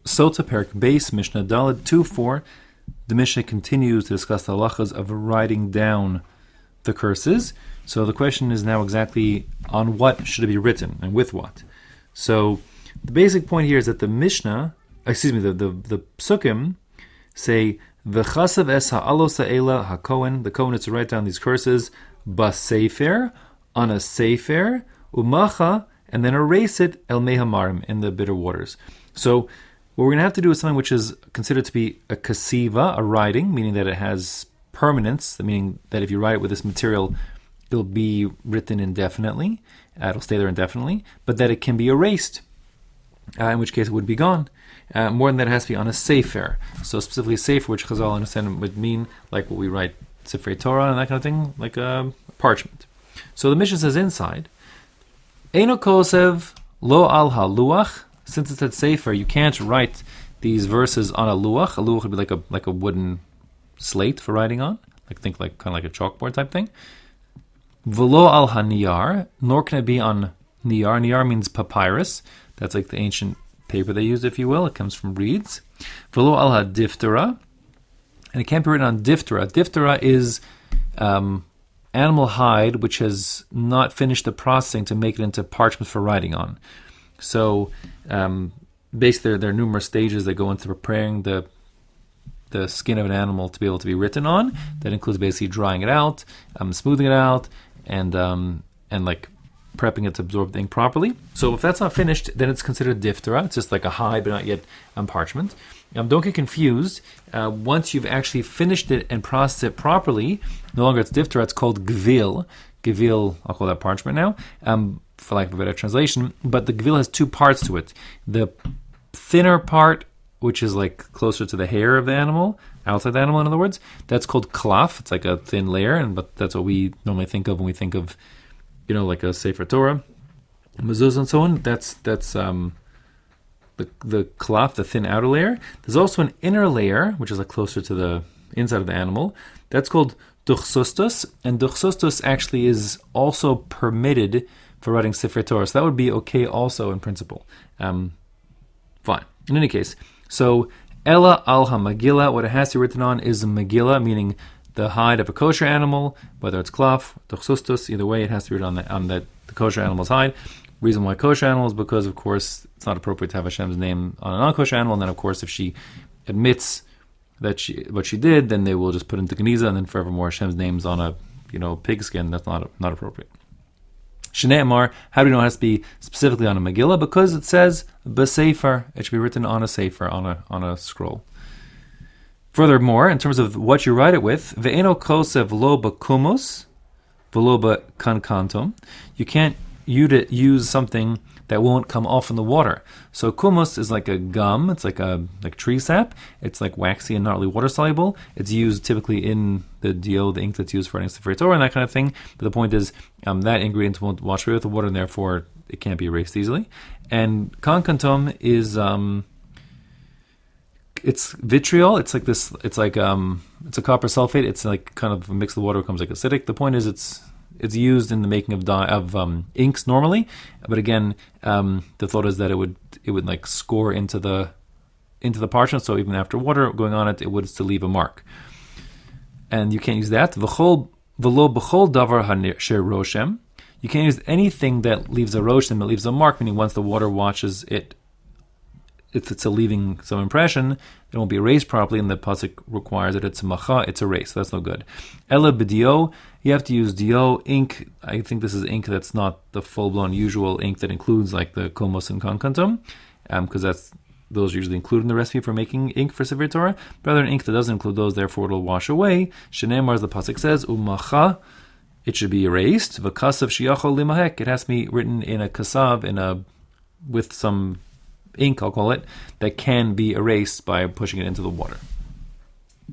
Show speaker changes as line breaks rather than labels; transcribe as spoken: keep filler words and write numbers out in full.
Sota Perik Base, Mishnah Daled two four. The Mishnah continues to discuss the halachas of writing down the curses. So the question is now exactly on what should it be written and with what. So the basic point here is that the Mishnah, excuse me, the the, the Psukim say v'chasav es ha'alos ha'ela ha'kohen. The Kohen is to write down these curses ba'sefer, on a sefer, umacha, and then erase it el mehamarim, in the bitter waters. So what we're going to have to do is something which is considered to be a kasiva, a writing, meaning that it has permanence, meaning that if you write it with this material, it'll be written indefinitely, uh, it'll stay there indefinitely, but that it can be erased, uh, in which case it would be gone. Uh, more than that, it has to be on a sefer. So specifically a sefer, which Chazal understand would mean like what we write Sefer Torah and that kind of thing, like a parchment. So the Mishnah says inside, Eino kosev lo al ha-luach. Since it's at sefer, you can't write these verses on a luach. A luach would be like a like a wooden slate for writing on. Like think like kind of like a chalkboard type thing. V'lo al ha-niyar, nor can it be on niyar. Niyar means papyrus. That's like the ancient paper they used, if you will. It comes from reeds. V'lo al ha-diftera, and it can't be written on diftera. Diftera is um, animal hide which has not finished the processing to make it into parchment for writing on. So um, basically there, there are numerous stages that go into preparing the the skin of an animal to be able to be written on. That includes basically drying it out, um, smoothing it out, and um, and like prepping it to absorb the ink properly. So if that's not finished, then it's considered diphthera. It's just like a hide, but not yet um, parchment. Um, don't get confused. Uh, once you've actually finished it and processed it properly, no longer it's diphthera, it's called gvil. Gvil, I'll call that parchment now, um, for lack of a better translation. But the gvil has two parts to it. The thinner part, which is like closer to the hair of the animal, outside the animal in other words, that's called klaf. It's like a thin layer, and but that's what we normally think of when we think of, you know, like a Sefer Torah, mezuzah and so on. That's that's um, the the klaf, the thin outer layer. There's also an inner layer, which is like closer to the inside of the animal. That's called duchsustus, and duchsustus actually is also permitted for writing Sefer Torah. So that would be okay also in principle. Um, fine. In any case, so Ella al ha-Megillah, what it has to be written on is a Megillah, meaning the hide of a kosher animal, whether it's klaf, duchsustus, either way, it has to be written on the, on the, the kosher animal's hide. Reason why kosher animal is because, of course, it's not appropriate to have Hashem's name on a non-kosher animal, and then, of course, if she admits that she what she did, then they will just put into Geniza, and then forevermore Hashem's name's on a, you know, pigskin. That's not not appropriate. Shnei Amar, how do we know it has to be specifically on a Megillah? Because it says b'sefer, it should be written on a sefer, on a on a scroll. Furthermore, in terms of what you write it with, ve'eno kosev lo b'kumus, v'lo b'kankantum, you can't use something that won't come off in the water. So kumus is like a gum, it's like a like tree sap, it's like waxy and not really water soluble. It's used typically in the dio, the ink that's used for writing Sefer Torah and that kind of thing. But the point is, um, that ingredient won't wash away with the water, and therefore it can't be erased easily. And kankantum is um, it's vitriol. It's like this. It's like um, it's a copper sulfate. It's like kind of mixed with water, becomes like acidic. The point is, it's It's used in the making of dye, of um, inks normally, but again, um, the thought is that it would it would like score into the into the parchment. So even after water going on it, it would still leave a mark. And you can't use that. V'chol v'lo b'chol davar hasher roshem. You can't use anything that leaves a roshem, that leaves a mark. Meaning once the water washes it, if it's a leaving some impression, it won't be erased properly, and the pasuk requires that it's a macha, it's erased. So that's no good. Ella b'dio, you have to use dio ink. I think this is ink that's not the full-blown usual ink that includes like the komos and kankantum, because um, that's those are usually included in the recipe for making ink for Sefer Torah. But rather, an ink that doesn't include those, therefore it'll wash away. Shenemar, as the pasuk says, umacha, it should be erased. V'kasav shiyachol limahek, it has to be written in a kasav, in a with some ink, I'll call it, that can be erased by pushing it into the water.